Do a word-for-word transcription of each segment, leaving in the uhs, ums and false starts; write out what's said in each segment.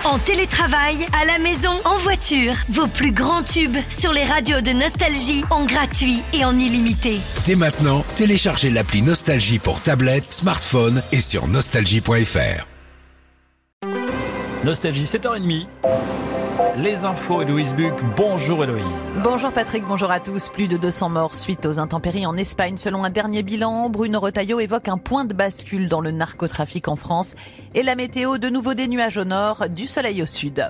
En télétravail, à la maison, en voiture, vos plus grands tubes sur les radios de Nostalgie en gratuit et en illimité. Dès maintenant, téléchargez l'appli Nostalgie pour tablette, smartphone et sur nostalgie point f r. Nostalgie, sept heures trente. Les infos, Héloïse Buc. Bonjour Héloïse. Bonjour Patrick, bonjour à tous. Plus de deux cents morts suite aux intempéries en Espagne. Selon un dernier bilan, Bruno Retailleau évoque un point de bascule dans le narcotrafic en France. Et la météo, de nouveau des nuages au nord, du soleil au sud.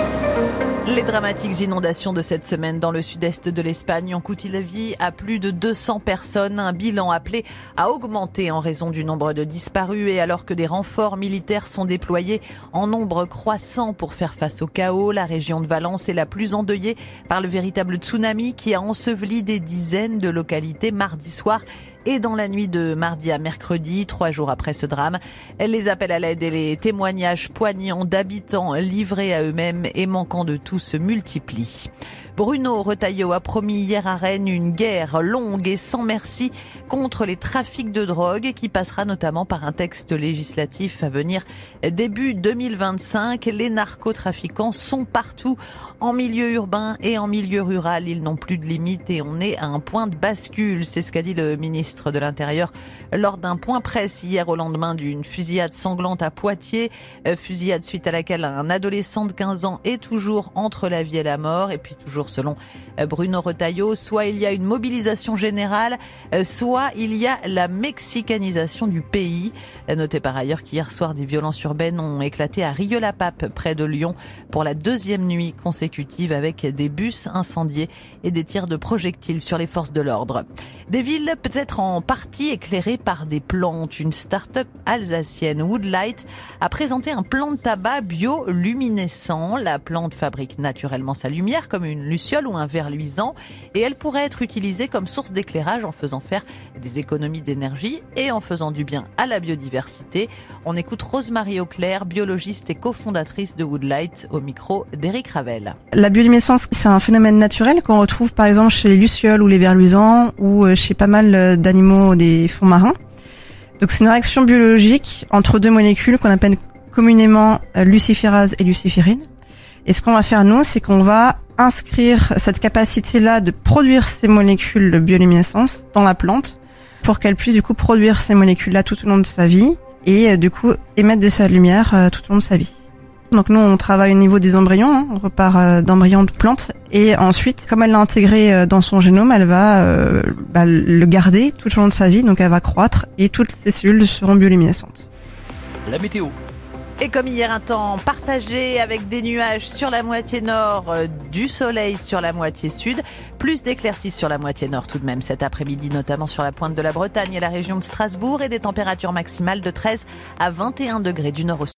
Les dramatiques inondations de cette semaine dans le sud-est de l'Espagne ont coûté la vie à plus de deux cents personnes. Un bilan appelé à augmenter en raison du nombre de disparus et alors que des renforts militaires sont déployés en nombre croissant pour faire face au chaos. La région de Valence est la plus endeuillée par le véritable tsunami qui a enseveli des dizaines de localités mardi soir. Et dans la nuit de mardi à mercredi, trois jours après ce drame, les appels à l'aide et les témoignages poignants d'habitants livrés à eux-mêmes et manquant de tout se multiplient. Bruno Retailleau a promis hier à Rennes une guerre longue et sans merci contre les trafics de drogue qui passera notamment par un texte législatif à venir début deux mille vingt-cinq. Les narcotrafiquants sont partout, en milieu urbain et en milieu rural. Ils n'ont plus de limite et on est à un point de bascule. C'est ce qu'a dit le ministre de l'Intérieur lors d'un point presse hier au lendemain d'une fusillade sanglante à Poitiers. Fusillade suite à laquelle un adolescent de quinze ans est toujours entre la vie et la mort. Et puis toujours selon Bruno Retailleau, soit il y a une mobilisation générale, soit il y a la mexicanisation du pays. Notez par ailleurs qu'hier soir, des violences urbaines ont éclaté à Rieux-la-Pape, près de Lyon, pour la deuxième nuit consécutive avec des bus incendiés et des tirs de projectiles sur les forces de l'ordre. Des villes peut-être en partie éclairées par des plantes. Une start-up alsacienne, Woodlight, a présenté un plan de tabac bioluminescent. La plante fabrique naturellement sa lumière, comme une luciole ou un verre luisant, et elle pourrait être utilisée comme source d'éclairage en faisant faire des économies d'énergie et en faisant du bien à la biodiversité. On écoute Rosemarie Auclair, biologiste et cofondatrice de Woodlight, au micro d'Éric Ravel. La bioluminescence, c'est un phénomène naturel qu'on retrouve par exemple chez les lucioles ou les vers luisants ou chez pas mal d'animaux des fonds marins. Donc c'est une réaction biologique entre deux molécules qu'on appelle communément luciférase et luciférine. Et ce qu'on va faire nous, c'est qu'on va inscrire cette capacité-là de produire ces molécules de bioluminescence dans la plante pour qu'elle puisse du coup produire ces molécules-là tout au long de sa vie et du coup émettre de sa lumière tout au long de sa vie. Donc nous, on travaille au niveau des embryons, hein, on repart d'embryons de plantes et ensuite, comme elle l'a intégré dans son génome, elle va euh, bah, le garder tout au long de sa vie, donc elle va croître et toutes ces cellules seront bioluminescentes. La météo. Et comme hier, un temps partagé avec des nuages sur la moitié nord, du soleil sur la moitié sud, plus d'éclaircies sur la moitié nord tout de même cet après-midi, notamment sur la pointe de la Bretagne et la région de Strasbourg, et des températures maximales de treize à vingt et un degrés du nord au sud.